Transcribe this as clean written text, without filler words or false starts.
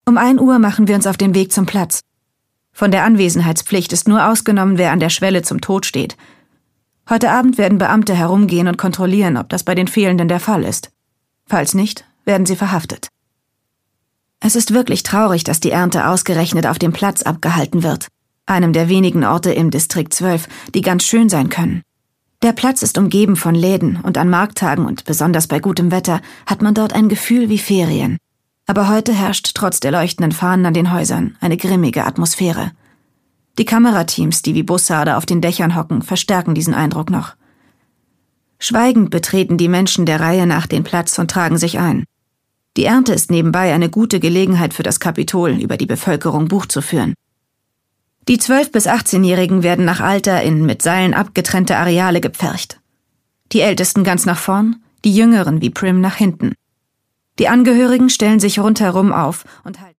Um 1 Uhr machen wir uns auf den Weg zum Platz. Von der Anwesenheitspflicht ist nur ausgenommen, wer an der Schwelle zum Tod steht. Heute Abend werden Beamte herumgehen und kontrollieren, ob das bei den Fehlenden der Fall ist. Falls nicht, werden sie verhaftet. Es ist wirklich traurig, dass die Ernte ausgerechnet auf dem Platz abgehalten wird, einem der wenigen Orte im Distrikt 12, die ganz schön sein können. Der Platz ist umgeben von Läden und an Markttagen und besonders bei gutem Wetter hat man dort ein Gefühl wie Ferien. Aber heute herrscht trotz der leuchtenden Fahnen an den Häusern eine grimmige Atmosphäre. Die Kamerateams, die wie Bussarde auf den Dächern hocken, verstärken diesen Eindruck noch. Schweigend betreten die Menschen der Reihe nach den Platz und tragen sich ein. Die Ernte ist nebenbei eine gute Gelegenheit für das Kapitol, über die Bevölkerung Buch zu führen. Die 12- bis 18-Jährigen werden nach Alter in mit Seilen abgetrennte Areale gepfercht. Die Ältesten ganz nach vorn, die Jüngeren wie Prim nach hinten. Die Angehörigen stellen sich rundherum auf und halten